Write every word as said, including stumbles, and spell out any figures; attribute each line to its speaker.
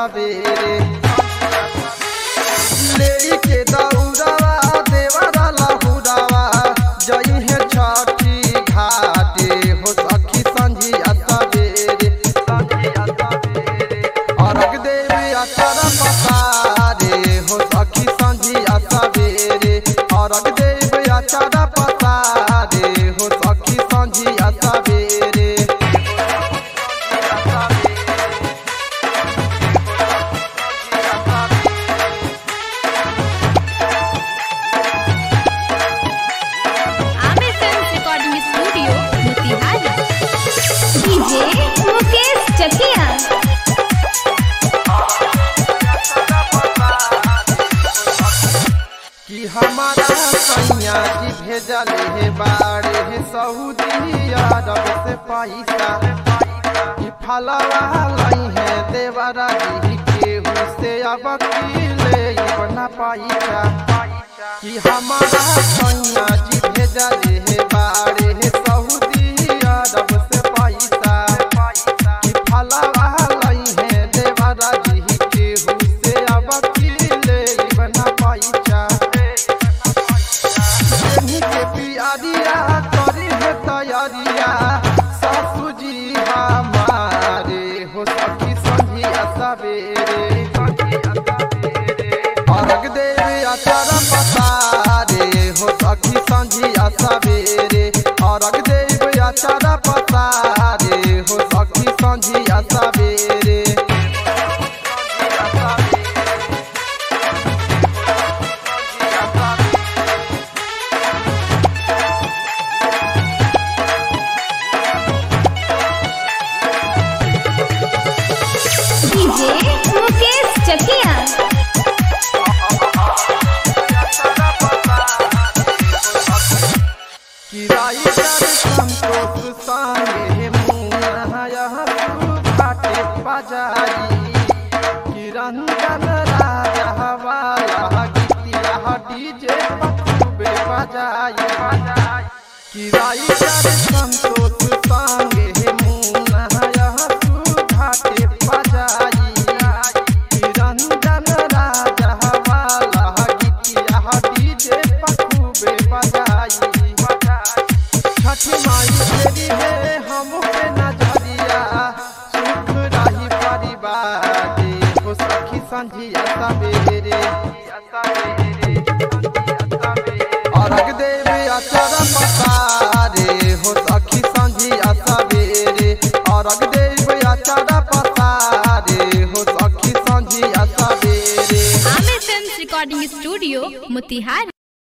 Speaker 1: सवेरे लेके दौड़वा देवरा लहुरवा जई है छठी घाटे हो सखी संझिया सवेरे अर्घ देवी अचर पसारे हो सखी संझिया सवेरे अर्घ देवी अचर पसारे हो सखी संझिया सवेरे कि हमारा सैया जी भेजल है बाड़े है सऊदी अरब से पैसा कि फलवा लाई है देवरा जी केहू से अब ले बना पैसा कि हमारा सैया जी भेजल है बाड़े है सऊदी अरब से पैसा कि फलवा लाई है देवरा जी केहू से अब ले बना पैसा करी है तैयारिया सासू जी हमारे हो सखी संझिया सवेरे अर्घ देवी अचर पसारे हो सखी संझिया सवेरे अर्घ देवी अचर पसारे हो सखी संझिया सवेरे संतोष संगे घाटे बजाई किरंजन राजा वाला गीतिया डीजे बखूबे बजाई किराई संतोष संगे घाटे बजाई किरंजन राजा वाला गीतिया डीजे बखूबे बजाई छठ माई तेरी है हम पे नजरिया सुख रही परिवार हो सखी संझिया सवेरे अर्घ देवी अचर पसारे हो सखी संझिया सवेरे अर्घ देवी अचर पसारे हो सखी संझिया सवेरे
Speaker 2: Aamir films recording studio Motihari.